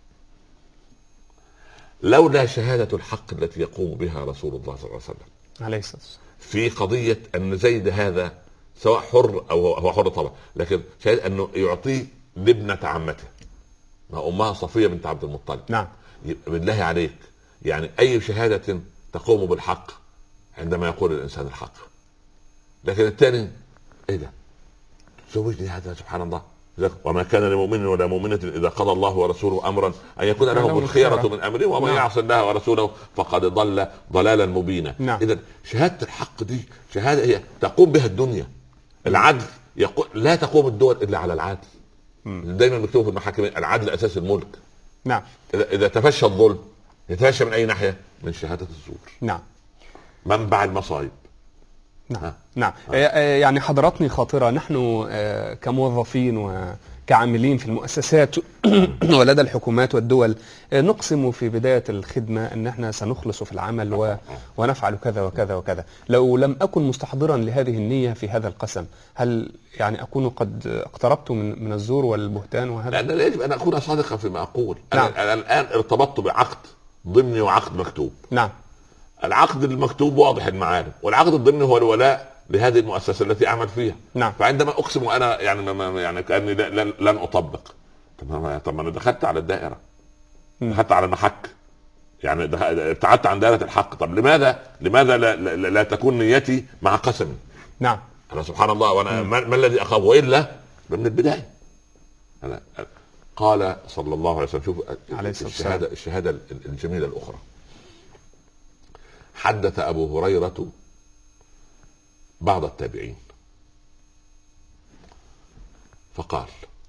لولا شهادة الحق التي يقوم بها رسول الله صلى الله عليه وسلم عليه الصلاة والسلام في قضية أن زيد هذا سواء حر أو هو حر طبعا، لكن شهادة أنه يعطيه لابنة عمته، ما أمها صفية بنت عبد المطلب. نعم. بالله عليك، يعني أي شهادة تقوم بالحق عندما يقول الإنسان الحق، لكن الثاني إيه ده؟ زوجني هذا سبحان الله. وما كان لمؤمن ولا مؤمنة إذا قضى الله ورسوله أمرا أن يكون لهم الخيرة من أمره ومن يعص الله ورسوله فقد ضل ضلالا مبينا. نعم. إذا شهادة الحق دي شهادة هي تقوم بها الدنيا. العدل يقول لا تقوم الدول إلا على العدل. دايما مكتوب في المحاكم العدل أساس الملك. نعم. إذا, إذا تفشى الظلم يتفشى من أي ناحية؟ من شهادة الزور. نعم. منبع المصائب. نعم. نعم. يعني حضرتني خاطرة، نحن كموظفين وكعاملين في المؤسسات ولدى الحكومات والدول نقسم في بداية الخدمة أن احنا سنخلص في العمل و... ونفعل كذا وكذا وكذا. لو لم أكن مستحضرا لهذه النية في هذا القسم، هل يعني أكون قد اقتربت من من الزور والبهتان وهذا؟ لا، يجب أن أكون صادقا فيما أقول. نعم. أنا الآن ارتبطت بعقد ضمني وعقد مكتوب. نعم. العقد المكتوب واضح المعالم، والعقد الضمني هو الولاء لهذه المؤسسة التي أعمل فيها. نعم. فعندما أقسم وأنا يعني ما يعني كأني لن, لن أطبق. طب أنا دخلت على الدائرة، دخلت على المحك، يعني ابتعدت عن دائرة الحق. طب لماذا لماذا لا, لا, لا تكون نيتي مع قسمي؟ نعم. أنا سبحان الله، وأنا ما, ما الذي أخاف وإلا من البداية. أنا قال صلى الله عليه وسلم، شوف الشهادة الشهادة الجميلة الأخرى. حدث أبو هريرة بعض التابعين فقال: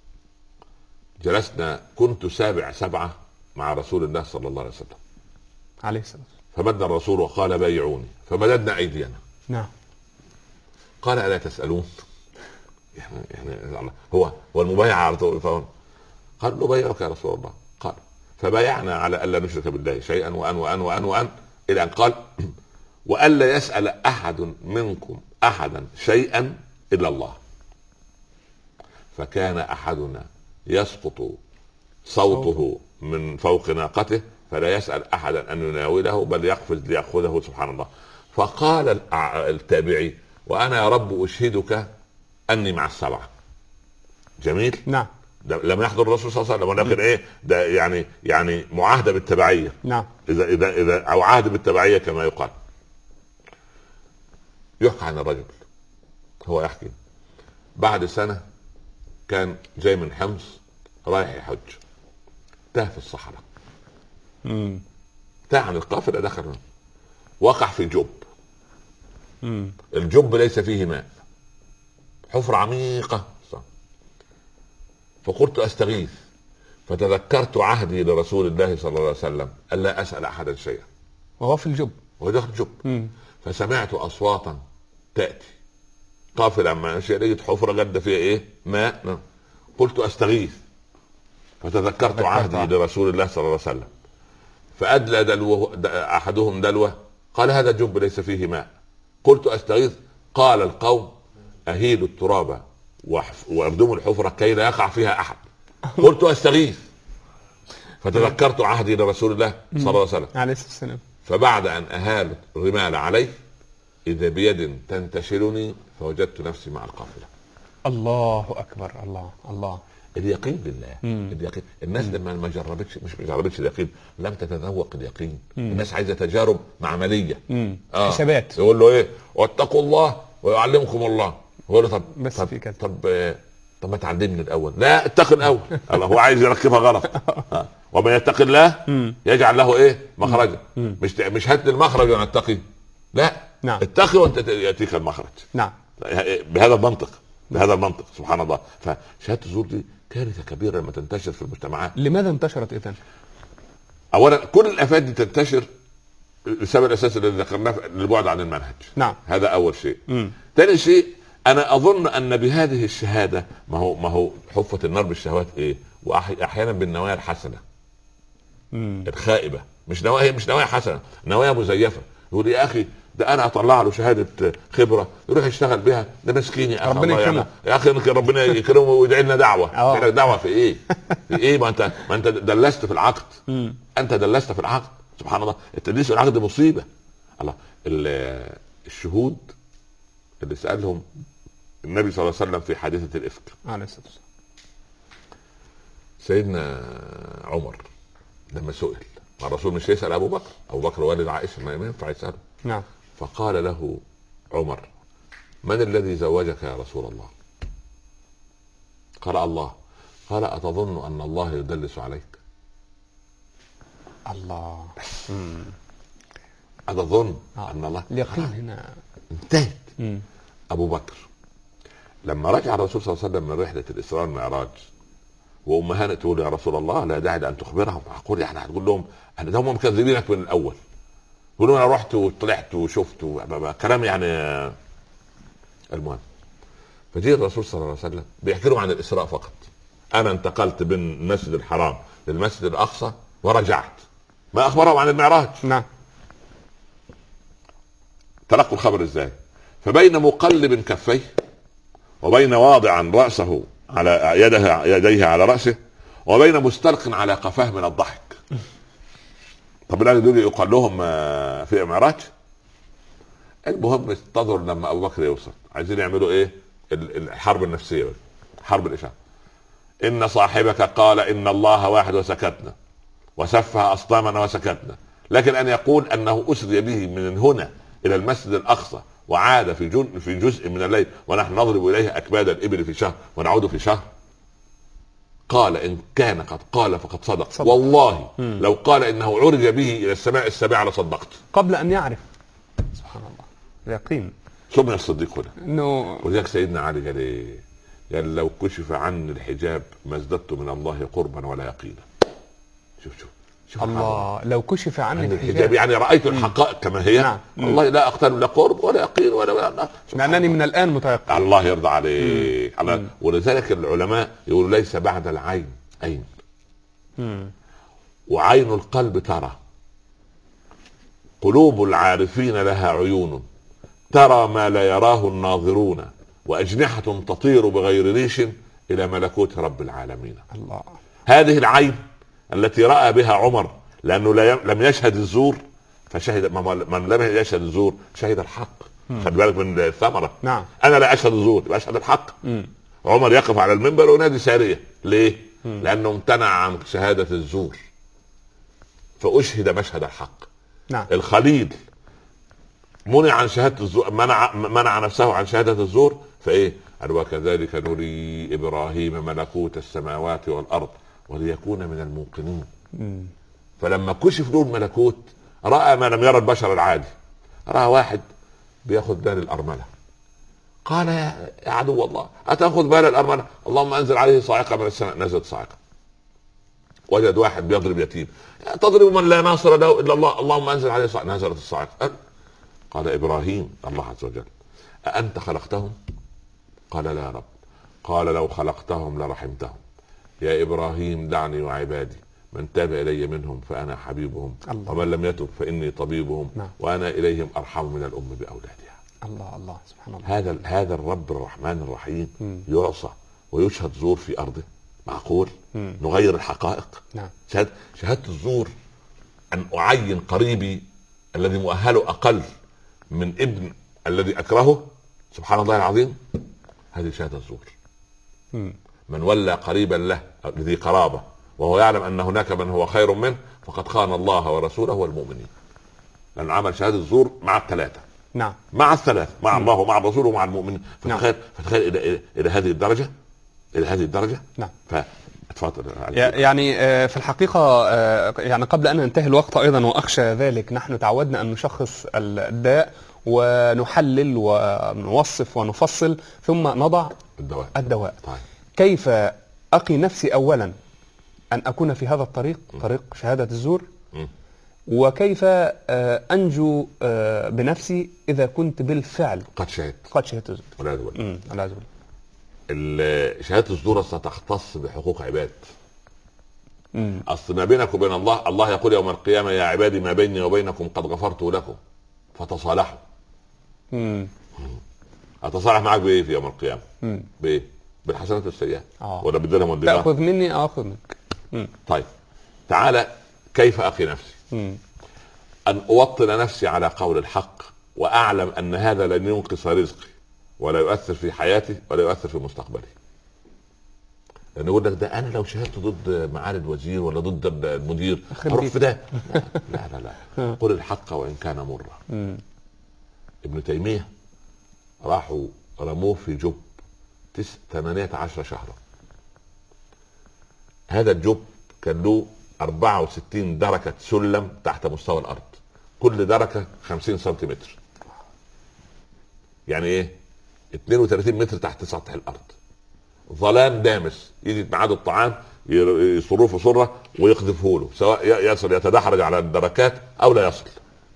جلسنا كنت سابع سبعة مع رسول الله صلى الله عليه وسلم عليه السلام، فمد الرسول وقال: بايعوني، فمددنا أيدينا. نعم. قال: ألا تسألون؟ يعني يعني هو هو المبايعة على طول. قال: نبايعك يا رسول الله. قال: فبايعنا على ألا نشرك بالله شيئا وأن وأن وأن وأن إلى أن قال: وألا يسأل أحد منكم أحدا شيئا إلا الله. فكان أحدنا يسقط صوته من فوق ناقته فلا يسأل أحدا أن يناوله بل يقفز ليأخذه سبحان الله. فقال التابعي: وأنا يا رب أشهدك أني مع السبعة. جميل. نعم. لم يحضر الرسول صلى الله عليه وسلم، ولكن ايه ده يعني يعني معاهده بالتبعيه. نعم. اذا اذا اذا او عهد بالتبعيه كما يقال. يحكى عن الرجل، هو يحكي بعد سنه كان جاي من حمص رايح يحج، تاه في الصحراء. امم تاه عن القافله، دخل وقع في جب. امم الجب ليس فيه ماء، حفره عميقه. فقلت استغيث، فتذكرت عهدي لرسول الله صلى الله عليه وسلم الا اسال احدا شيئا وهو في الجب وهو داخل الجب. مم. فسمعت اصواتا تاتي قافله عما لقيت حفره جد فيها ايه ماء. قلت استغيث، فتذكرت عهدي لرسول الله صلى الله عليه وسلم فادلى دلوه احدهم دلوه، قال: هذا جب ليس فيه ماء. قلت استغيث، قال القوم: اهيلوا التراب واردموا الحفرة كي لا يقع فيها احد. قلت استغيث، فتذكرت عهدي لرسول الله صلى الله عليه وسلم عليه السلام. فبعد ان اهالوا الرمال عليه اذا بيد تنتشلني فوجدت نفسي مع القافلة. الله اكبر. الله الله اليقين بالله. مم. اليقين. الناس مم. لما ما جربتش مش ما جربتش اليقين لم تتذوق اليقين. مم. الناس عايزه تجارب معمليه. آه. حسابات. يقول له ايه واتقوا الله ويعلمكم الله. يقول له طب بس طب في كده. طب طب ما تعلمني الاول. لا اتق الاول. الله هو عايز يركبها غلط. آه. ومن يتق الله يجعل له ايه مخرجا. مش مش هات المخرج وانا اتقي. لا نعم. اتقي وانت ياتيك المخرج. نعم. بهذا المنطق بهذا المنطق سبحان الله. فشهاده الزور دي كارثه كبيره لما تنتشر في المجتمعات. لماذا انتشرت اذا؟ اولا كل الافات دي تنتشر السبب الاساسي الذي ذكرناه البعد عن المنهج. نعم. هذا اول شيء. ثاني شيء انا اظن ان بهذه الشهاده ما هو ما هو حفه النار بالشهوات ايه واحيانا بالنوايا الحسنه. مم. الخائبه مش نوايا مش نوايا حسنه نوايا مزيفه. يقول يا اخي ده انا اطلع له شهاده خبره يروح يشتغل بها ده مسكين يا اخي الله يعني. يا اخي ربنا يكرمه ويدعي لنا دعوه. يدعي لك دعوه في ايه؟ في ايه؟ ما انت ما انت دلست في العقد. مم. انت دلست في العقد سبحان الله. التدليس في العقد مصيبه. الله الشهود اللي سالهم النبي صلى الله عليه وسلم في حادثه الافك عليه الصلاه والسلام. سيدنا عمر لما سئل الرسول مش يسال ابو بكر ابو بكر والد عائشه ما ينفع يساله. نعم. فقال له عمر من الذي زوجك يا رسول الله؟ قال الله. قال أتظن أن الله يدلس عليك؟ الله. أتظن آه. أن الله اليقين هنا انتهت. مم. أبو بكر لما رجع الرسول صلى الله عليه وسلم من رحلة الإسراء والمعراج وأم هانئ تقول يا رسول الله لا داعي لأن تخبرهم. أقول يعني هتقول لهم أنا ده هم مكذبينك من الأول. يقولوا انا رحت وطلعت وشفت كلام يعني. المهم فجاء الرسول صلى الله عليه وسلم بيحكي لهم عن الاسراء فقط. انا انتقلت بين المسجد الحرام للمسجد الاقصى ورجعت. ما اخبرهم عن المعراج. نعم. تلقوا الخبر ازاي؟ فبين مقلب كفيه وبين واضعا راسه على يده يديه على راسه وبين مستلق على قفاه من الضحك. طب الآن دول يقال لهم في معراج. المهم انتظروا لما ابو بكر يوصل. عايزين يعملوا ايه؟ الحرب النفسيه بقى. حرب الاشاعه. ان صاحبك قال ان الله واحد وسكتنا وسفه اصنامنا وسكتنا لكن ان يقول انه اسري به من هنا الى المسجد الاقصى وعاد في جزء في جزء من الليل ونحن نضرب اليه اكباد الابل في شهر ونعود في شهر. قال إن كان قد قال فقد صدق, صدق. والله مم. لو قال إنه عرج به إلى السماء السابعة لصدقت قبل أن يعرف. سبحان الله اليقين. شو من الصديق هنا إنه ولذلك سيدنا علي قال إيه؟ قال لو كشف عني الحجاب ما ازددت من الله قربا ولا يقينا. شوف شوف شوف الله. لو كشف عني الحجاب, الحجاب يعني رأيت الحقائق كما هي. نعم. والله لا أقترب لا قرب ولا يقين ولا لأنني من الآن متيقن. الله يرضى عليك. ولذلك العلماء يقولوا ليس بعد العين عين. مم. وعين القلب ترى. قلوب العارفين لها عيون ترى ما لا يراه الناظرون وأجنحة تطير بغير ريش إلى ملكوت رب العالمين. الله. هذه العين التي رأى بها عمر لأنه لم يشهد الزور فشهد. من لم يشهد الزور شهد الحق. خد بالك من الثمرة. نعم. أنا لا أشهد الزور يبقى أشهد الحق. مم. عمر يقف على المنبر وينادي سارية. ليه؟ مم. لأنه امتنع عن شهادة الزور فأشهد مشهد الحق. نعم. الخليل منع عن شهادة الزور منع منع نفسه عن شهادة الزور فإيه؟ قال وكذلك نري إبراهيم ملكوت السماوات والأرض وليكون من الموقنين. مم. فلما كشف له الملكوت رأى ما لم يرى البشر العادي. رأى واحد بياخذ مال الأرملة. قال يا عدو الله أتأخذ مال الأرملة؟ اللهم أنزل عليه صاعقة من السماء. نزلت صاعقة. وجد واحد بيضرب يتيم. تضرب من لا ناصر له إلا الله. اللهم أنزل عليه صاعقة. نزلت الصاعقة. قال إبراهيم الله عز وجل أأنت خلقتهم؟ قال لا يا رب. قال لو خلقتهم لرحمتهم. يا إبراهيم دعني وعبادي من تاب إلي منهم فأنا حبيبهم الله. ومن لم يتب فإني طبيبهم. نعم. وأنا إليهم أرحم من الأم بأولادها. الله الله سبحان الله. هذا هذا الرب الرحمن الرحيم مم. يعصى ويشهد زور في أرضه. معقول؟ مم. نغير الحقائق. نعم. شهادة شهادة الزور أن أعين قريبي الذي مؤهله أقل من ابن الذي أكرهه. سبحان الله العظيم. هذه شهادة الزور. مم. من ولى قريبا له ذي قرابه وهو يعلم ان هناك من هو خير منه فقد خان الله ورسوله والمؤمنين. لأنه عمل شهادة زور مع الثلاثة. نعم. مع الثلاثة، مع الله ومع الرسول ومع المؤمنين. فتخيل نعم. فتخيل إلى, إلى, إلى هذه الدرجة، إلى هذه الدرجة. نعم. فتفضل. يعني في الحقيقة يعني قبل أن ينتهي الوقت أيضا وأخشى ذلك، نحن تعودنا أن نشخص الداء ونحلل ونوصف ونفصل ثم نضع الدواء. الدواء. طيب. كيف أقي نفسي أولا أن أكون في هذا الطريق، طريق شهادة الزور، م. وكيف أنجو بنفسي إذا كنت بالفعل قد شهدت قد شهدت الزور. والعياذ بالله. والعياذ بالله. شهادة الزور ستختص بحقوق عباد. مم. أصل ما بينك وبين الله، الله يقول يوم القيامة يا عبادي ما بيني وبينكم قد غفرت لكم فتصالحوا. امم أتصالح معك بإيه في يوم القيامة؟ مم. بإيه؟ بالحسنات والسيئات. آه. ولا بالدرهم والدينار؟ تأخذ مني أخذ منك. مم. طيب تعالى، كيف أقي نفسي؟ مم. أن أوطن نفسي على قول الحق وأعلم أن هذا لن ينقص رزقي ولا يؤثر في حياتي ولا يؤثر في مستقبلي. لأن يقول لك ده أنا لو شهدت ضد معالي الوزير ولا ضد المدير أروح في ده. لا لا لا, لا. قل الحق وإن كان مرة. ابن تيمية راحوا رموه في جب تس ثمانية عشر شهرا. هذا الجب كان له أربعة وستين دركة سلم تحت مستوى الأرض، كل دركة خمسين سنتيمتر، يعني ايه؟ اثنين وثلاثين متر تحت سطح الأرض. ظلام دامس، يجي ميعاد الطعام يصروه في صرة ويقذفه له، سواء يصل يتدحرج على الدركات أو لا يصل.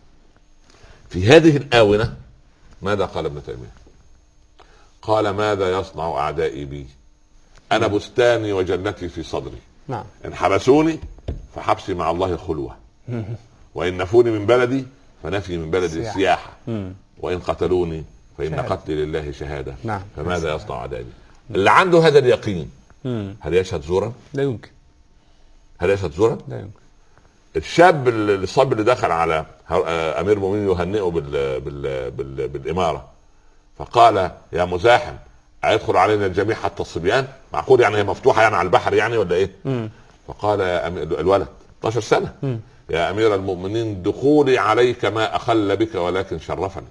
في هذه الآونة ماذا قال ابن تيمية؟ قال ماذا يصنع أعدائي بي؟ أنا بستاني وجنتي في صدري. نعم. إن حبسوني فحبسي مع الله خلوة، وإن نفوني من بلدي فنفي من بلدي السياحة، وإن قتلوني فإن قتلي لله شهادة. نعم. فماذا يصنع أعدائي؟ اللي عنده هذا اليقين هل يشهد زورا؟ لا يمكن. هل يشهد زورا؟ لا يمكن. الشاب الصب اللي دخل على أمير المؤمنين يهنئه بال... بال... بال... بالإمارة، فقال يا مزاحم هيدخل علينا الجميع حتى الصبيان؟ معقول يعني هي مفتوحة يعني على البحر يعني ولا ايه؟ مم. فقال يا أمير الولد اثنتا عشرة سنة، مم. يا أمير المؤمنين دخولي عليك ما أخل بك ولكن شرفني.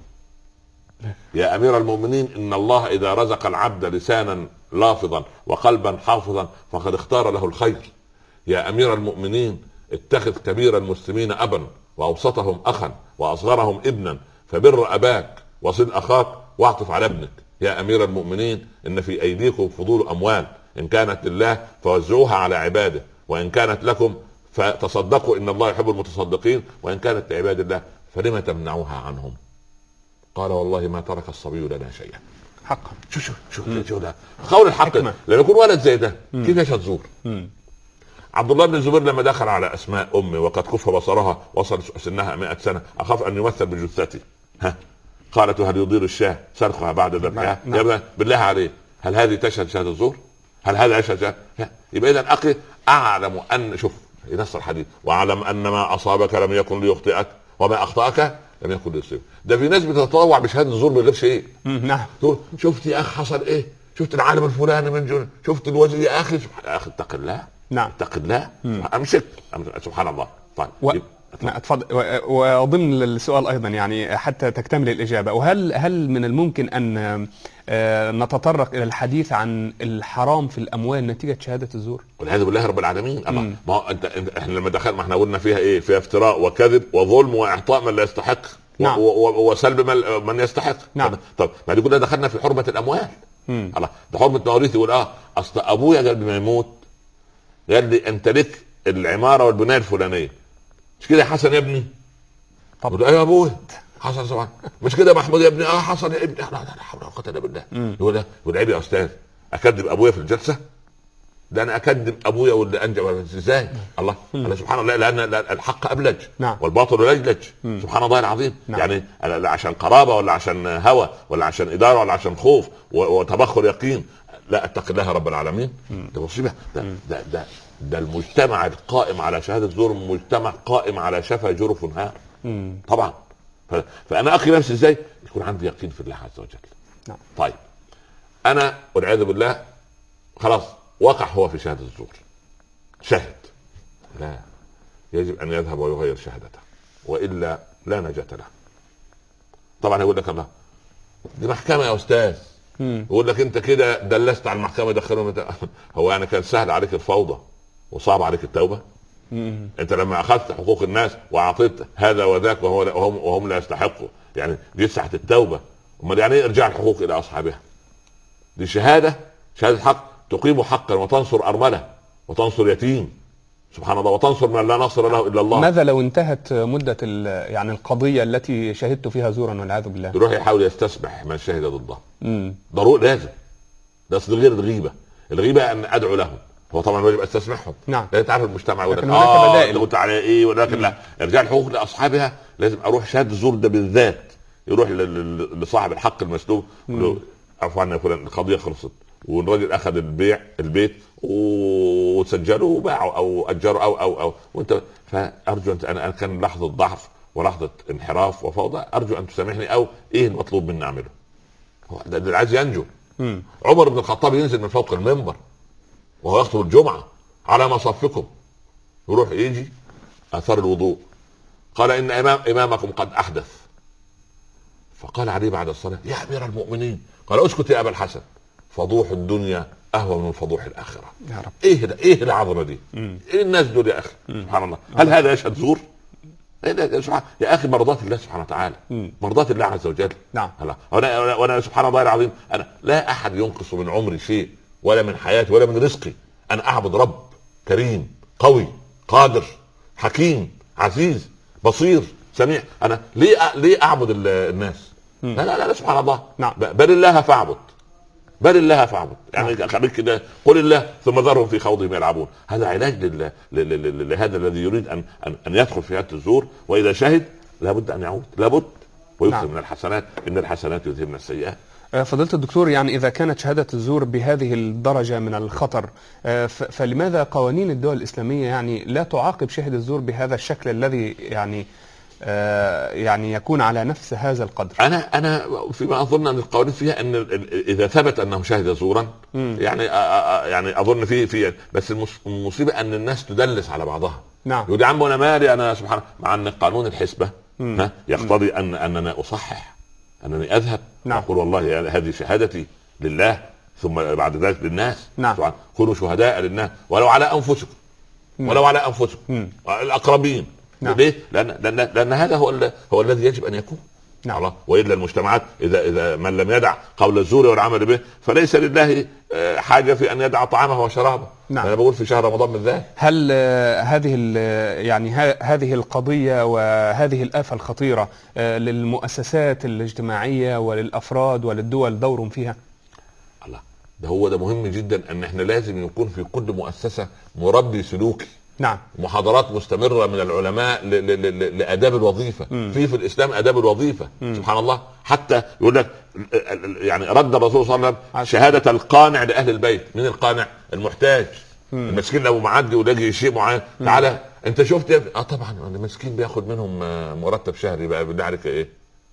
يا أمير المؤمنين إن الله إذا رزق العبد لسانا لافظا وقلبا حافظا فقد اختار له الخير. يا أمير المؤمنين اتخذ كبير المسلمين أبا وأوسطهم أخا وأصغرهم ابنا، فبر أباك وصل أخاك واعطف على ابنك. يا أمير المؤمنين إن في أيديكم فضول أموال، إن كانت لله فوزعوها على عباده، وإن كانت لكم فتصدقوا إن الله يحب المتصدقين، وإن كانت لعباد الله فلما تمنعوها عنهم؟ قال والله ما ترك الصبي لنا شيئا. حقا. شو شو شو شو ده قول الحق. لما يكون ولد زي ده كيف يشهد زور؟ عبد الله بن الزبير لما دخل على أسماء أمي وقد كف بصرها وصل سنها مئة سنة أخاف أن يمثل بجثتي، ها قالت هل يضير الشاه سرقها بعد ذبحها؟ يا ابن بالله عليه هل هذه تشهد شهادة زور؟ هل هذا يشهد شهادة؟ يبقى إذا أخي أعلم أن شوف ينص الحديث واعلم أن ما أصابك لم يكن ليخطئك وما أخطأك لم يكن ليصيبك. ده في ناس بتتطوع بشهادة الزور من غير شيء. نعم. تقول شفت يا أخ حصل إيه؟ شفت العالم الفلاني من جون، شفت الوزير يا أخي يا أخي اتق الله. نعم. اتق الله. أمسك سبحان الله. طيب. و... نعم اتفضل. وضمن السؤال ايضا يعني حتى تكتمل الاجابه، وهل هل من الممكن ان نتطرق الى الحديث عن الحرام في الاموال نتيجه شهاده الزور؟ والعياذ بالله رب العالمين. الله ما هو انت احنا لما دخلنا ما احنا قلنا فيها ايه؟ فيها افتراء وكذب وظلم واعطاء من لا يستحق. نعم. وسلب من, من يستحق. نعم. طب ما دي كلها دخلنا في حرمه الاموال. مم. الله ده حرمه مواريث. يقول اه اصل ابويا قبل ما يموت قال لي انت لك العماره والبنايه الفلانيه، مش كده يا حسن يا ابني؟ طب ايوه يا ابوي حصل طبعا. مش كده يا محمود يا ابني؟ اه حصل يا ابني. لا لا حول ولا قوه الا بالله. يقول ده يقول عيب يا استاذ اكذب ابويا في الجلسه؟ ده انا اكذب ابويا واللي انجب ازاي؟ الله الله سبحان الله. لان الحق ابلج. نعم. والباطل لجلج. سبحان الله العظيم. نعم. يعني لا عشان قرابه ولا عشان هوى ولا عشان اداره ولا عشان خوف وتبخر يقين. لا اتق الله رب العالمين. ده مصيبه. ده ده ده ده المجتمع القائم على شهادة زور مجتمع قائم على شفا جرف نهار. طبعا. فأنا أخي نفسي إزاي يكون عندي يقين في الله عز وجل. نعم. طيب أنا والعياذ بالله خلاص وقع هو في شهادة الزور، شهد، لا، يجب أن يذهب ويغير شهادته وإلا لا نجاة له. طبعا يقول لك الله دي محكمة يا أستاذ، يقول لك أنت كده دلست على المحكمة يدخلهم. هو يعني كان سهل عليك الفوضى وصعب عليك التوبة؟ مم. أنت لما أخذت حقوق الناس وأعطيت هذا وذاك وهو وهم, وهم لا يستحقوا، يعني دي ساعة التوبة. أمال يعني إيه إرجاع الحقوق إلى أصحابها؟ دي شهادة، شهادة حق تقيم حقا وتنصر أرملة وتنصر يتيم، سبحان الله، وتنصر من لا نصر له الا الله. ماذا لو انتهت مده يعني القضيه التي شهدت فيها زورا والعياذ بالله؟ يروح يحاول يستسمح من شهد ضده. ضروري لازم، ده اصل غير الغيبه. الغيبه ان ادعو لهم، هو طبعا واجب استسمحهم. نعم. لا تعرف المجتمع يقول لكن هناك اه بدائل. قلت على ايه، ولكن لا، ارجاع الحقوق لاصحابها. لازم اروح شهاده الزور ده بالذات، يروح لصاحب الحق المسلوب عفوا عني يا فلان القضيه خلصت والراجل اخذ البيع البيت وسجله وباعه او اجره او او او وانت، فارجو انت، انا كان لحظه ضعف ولحظه انحراف وفوضى، ارجو ان تسامحني، او ايه المطلوب مني اعمله؟ هو ده اللي عايز ينجو. مم. عمر بن الخطاب ينزل من فوق المنبر وهو يخطب الجمعه على مصافكم، يروح يجي اثار الوضوء، قال ان امام امامكم قد احدث، فقال عليه بعد الصلاه يا امير المؤمنين، قال اسكت يا ابا الحسن، فضوح الدنيا اهون من فضوح الاخره. يا رب. ايه ده، ايه العظمه دي؟ مم. ايه الناس دول يا اخي؟ مم. سبحان الله. هل مم. هذا يشهد زور؟ إيه ده سبحان يا اخي، مرضات الله سبحانه وتعالى، مرضات الله عز وجل. نعم. وانا وانا سبحان الله العظيم، انا لا احد ينقص من عمري شيء ولا من حياتي ولا من رزقي، انا اعبد رب كريم قوي قادر حكيم عزيز بصير سميع. انا ليه ليه اعبد الناس؟ مم. لا لا لا سبحان الله. نعم. بل الله فاعبد، بل الله فاعبد، يعني خليك كده، قل الله ثم ذرهم في خوضهم يلعبون. هذا علاج لل... لل... لهذا الذي يريد ان ان, أن يدخل في هذا الزور، واذا شهد لابد ان يعود، لابد ويكثر. نعم. من الحسنات، ان الحسنات يذهبن السيئات. فضيلة الدكتور، يعني إذا كانت شهادة الزور بهذه الدرجة من الخطر، فلماذا قوانين الدول الإسلامية يعني لا تعاقب شاهد الزور بهذا الشكل الذي يعني يعني يكون على نفس هذا القدر؟ انا انا فيما اظن ان القوانين فيها ان اذا ثبت انه شهد زورا، مم. يعني يعني اظن في في بس المصيبه ان الناس تدلس على بعضها. نعم. يقول يا عم انا مالي انا سبحان، مع ان قانون الحسبه ها يقتضي ان اننا اصحح، انني اذهب. نعم. اقول والله هذه شهادتي لله ثم بعد ذلك للناس. نعم. سبحان، كونوا شهداء للناس ولو على انفسكم، ولو على انفسكم الاقربين. نعم. ليه؟ لأن, لأن, لأن هذا هو, هو الذي يجب أن يكون. نعم. الله. وإلا المجتمعات إذا إذا من لم يدع قول الزور والعمل به فليس لله حاجة في أن يدع طعامه وشرابه. نعم. أنا بقول في شهر رمضان بالذات. هل هذه يعني هذه القضية وهذه الآفة الخطيرة للمؤسسات الاجتماعية وللأفراد وللدول دور فيها؟ الله، ده هو ده مهم جدا، أن احنا لازم يكون في كل مؤسسة مربي سلوكي. نعم. محاضرات مستمرة من العلماء لآداب الوظيفة. مم. في في الإسلام آداب الوظيفة. مم. سبحان الله. حتى يقول لك يعني رد الرسول صلى الله عليه وسلم شهادة القانع لأهل البيت. من القانع؟ المحتاج. مم. المسكين لو معدي ولاقي شيء معين، تعالى انت شفت يا اه طبعا المسكين بياخد منهم مرتب شهري بقى، بالله عليك ايه؟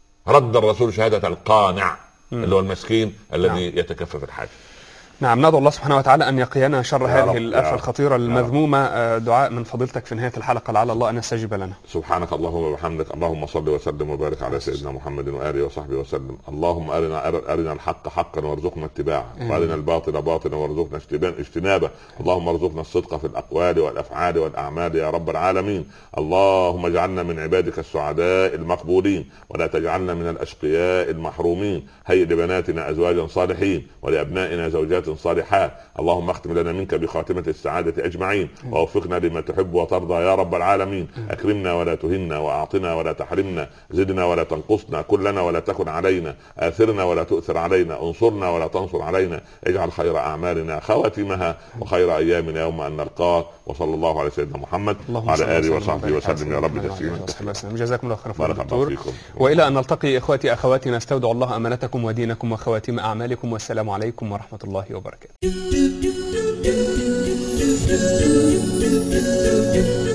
رد الرسول شهادة القانع. مم. اللي هو المسكين الذي نعم. يتكفف الحاجة. نعم. ندعو الله سبحانه وتعالى أن يقينا شر هذه الآفة الخطيرة المذمومة. دعاء من فضيلتك في نهاية الحلقة لعل الله أن يستجيب لنا. سبحانك اللهم وبحمدك، اللهم صل وسلم وبارك على سيدنا محمد وآله وصحبه وسلم. اللهم أرنا أرنا الحق حقا وارزقنا اتباعه، وأرنا الباطل باطلا وارزقنا اجتنابه. اللهم ارزقنا الصدق في الأقوال والأفعال والأعمال يا رب العالمين. اللهم اجعلنا من عبادك السعداء المقبولين، ولا تجعلنا من الأشقياء المحرومين. هيئ لبناتنا أزواجا صالحين ولأبنائنا زوجات صالحات. اللهم اختم لنا منك بخاتمة السعادة أجمعين، ووفقنا لما تحب وترضى يا رب العالمين. أكرمنا ولا تهنا، وأعطنا ولا تحرمنا، زدنا ولا تنقصنا، كلنا ولا تكن علينا، آثرنا ولا تؤثر علينا، انصرنا ولا تنصر علينا. اجعل خير أعمالنا خواتمها وخير أيامنا يوم أن نلقاك. وصلى الله على سيدنا محمد وعلى آله وصحبه وسلم يا رب تسليما. جزاكم الله خيرا فضيلة الدكتور. وإلى أن نلتقي إخوتي أخواتي، نستودع الله أمانتكم ودينكم وخواتيم أعمالكم، والسلام عليكم ورحمة الله وبركاته.